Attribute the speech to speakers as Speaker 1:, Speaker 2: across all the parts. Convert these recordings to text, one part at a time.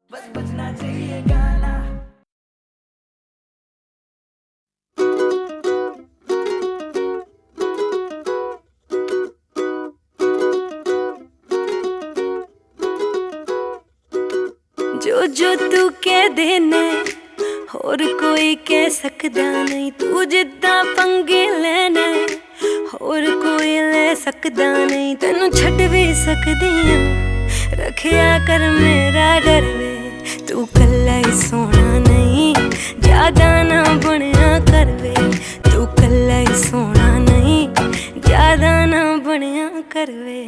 Speaker 1: बस बजना चाहिए गाना। जो जो तू कह देना होर कोई कह सकदा नहीं, तू जिद्दां पंगे लेना होर कोई ले सकदा नहीं। तेनू छड्ड भी सकदी हां, रखिया कर मेरा डर वे, तू कल्ला ही सोना नहीं, ज्यादा ना बनिया कर वे। तू कल्ला ही सोना नहीं, ज्यादा ना बनिया कर वे।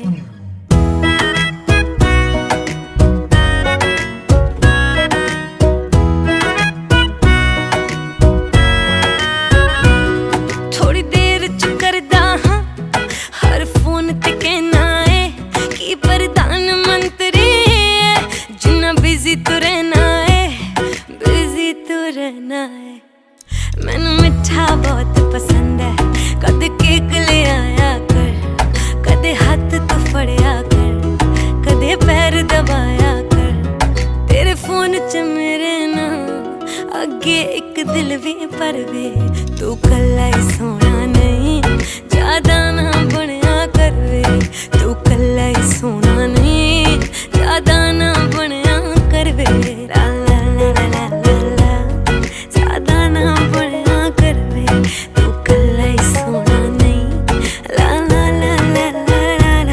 Speaker 1: थोड़ी देर च करदा हां हर फोन ते कहना है कि प्रधानमंत्री जिन्ना बिजी तू रहना है, बिजी तू रहना है। मैनू मिठा बहुत पसंद है, कद केक ले आया कर, कदे हाथ तू फड़िया कर, कदे पैर दबाया कर। तेरे फोन च मेरे ना अगे एक दिल भी पर वे, तू कल्ला ही सोना नहीं, ज्यादा ना बनिया कर वे। तू कल्ला ही सोना नहीं, ज्यादा ना बनिया कर वे। ला ला ला ला ला ला, ज्यादा ना बनिया कर वे। तू कल्ला ही सोना नहीं, ला ला ला ला ला ला।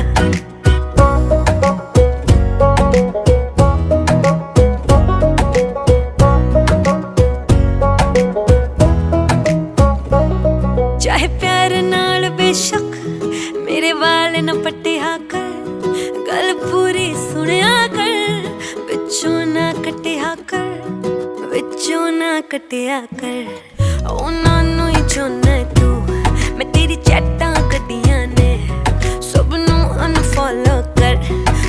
Speaker 1: चाहे प्यार नाल बेशक मेरे वाल न पट्टिया कर, गल पूरी सुनिया कर, विचों ना कटिया कर, विचों ना कटिया कर। उन्हां नूं ही चाहुंदा तू, मैं तेरी चैटां कड्डियां ने, सब नूं अनफॉलो कर।